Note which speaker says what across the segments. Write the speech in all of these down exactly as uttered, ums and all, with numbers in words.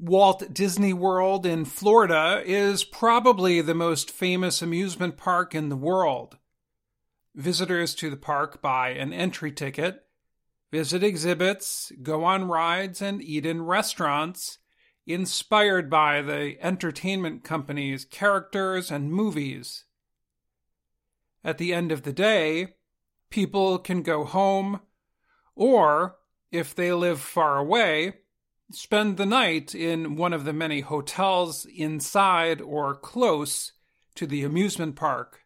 Speaker 1: Walt Disney World in Florida is probably the most famous amusement park in the world. Visitors to the park buy an entry ticket, visit exhibits, go on rides, and eat in restaurants inspired by the entertainment company's characters and movies. At the end of the day, people can go home, or, if they live far away, spend the night in one of the many hotels inside or close to the amusement park.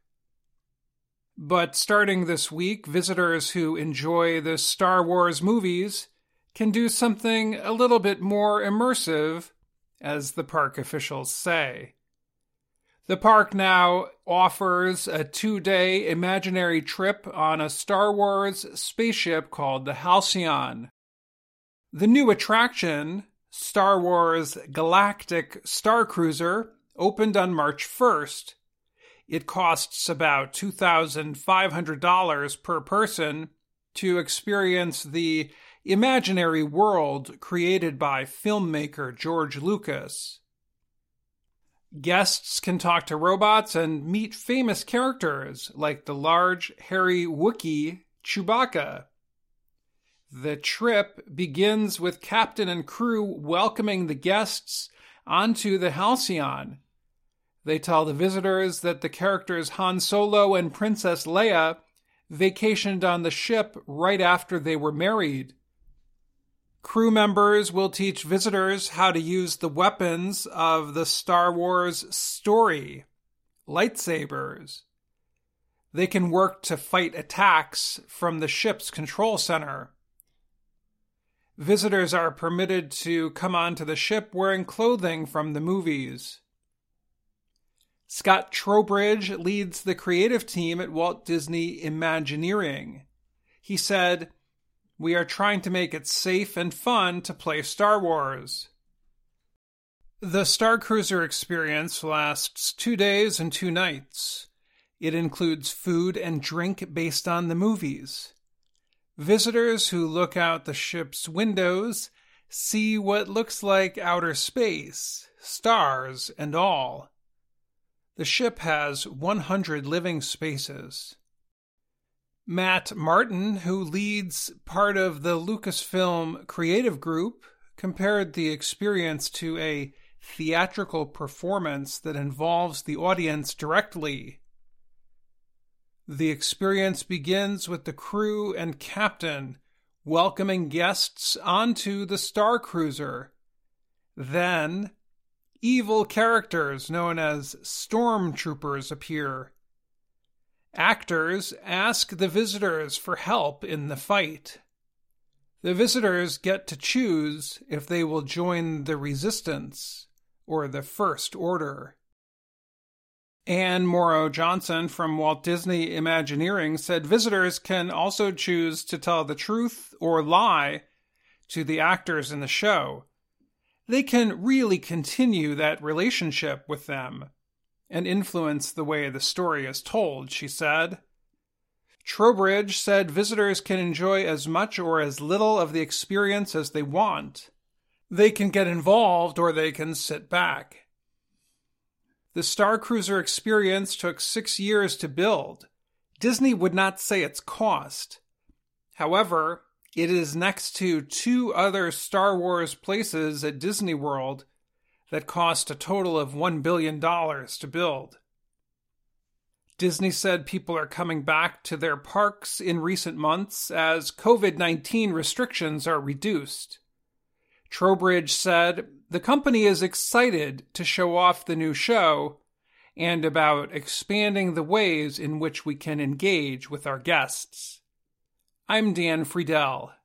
Speaker 1: But starting this week, visitors who enjoy the Star Wars movies can do something a little bit more immersive, as the park officials say. The park now offers a two-day imaginary trip on a Star Wars spaceship called the Halcyon. The new attraction, Star Wars Galactic Star Cruiser, opened on March first. It costs about two thousand five hundred dollars per person to experience the imaginary world created by filmmaker George Lucas. Guests can talk to robots and meet famous characters like the large, hairy Wookiee Chewbacca. The trip begins with captain and crew welcoming the guests onto the Halcyon. They tell the visitors that the characters Han Solo and Princess Leia vacationed on the ship right after they were married. Crew members will teach visitors how to use the weapons of the Star Wars story, lightsabers. They can work to fight attacks from the ship's control center. Visitors are permitted to come onto the ship wearing clothing from the movies. Scott Trowbridge leads the creative team at Walt Disney Imagineering. He said, "We are trying to make it safe and fun to play Star Wars." The Star Cruiser experience lasts two days and two nights. It includes food and drink based on the movies. Visitors who look out the ship's windows see what looks like outer space, stars and all. The ship has one hundred living spaces. Matt Martin, who leads part of the Lucasfilm creative group, compared the experience to a theatrical performance that involves the audience directly. The experience begins with the crew and captain welcoming guests onto the Star Cruiser. Then, evil characters known as stormtroopers appear. Actors ask the visitors for help in the fight. The visitors get to choose if they will join the Resistance or the First Order. Anne Morrow Johnson from Walt Disney Imagineering said visitors can also choose to tell the truth or lie to the actors in the show. They can really continue that relationship with them and influence the way the story is told, she said. Trowbridge said visitors can enjoy as much or as little of the experience as they want. They can get involved or they can sit back. The Star Cruiser experience took six years to build. Disney would not say its cost. However, it is next to two other Star Wars places at Disney World that cost a total of one billion dollars to build. Disney said people are coming back to their parks in recent months as covid nineteen restrictions are reduced. Trowbridge said the company is excited to show off the new show and about expanding the ways in which we can engage with our guests. I'm Dan Friedel.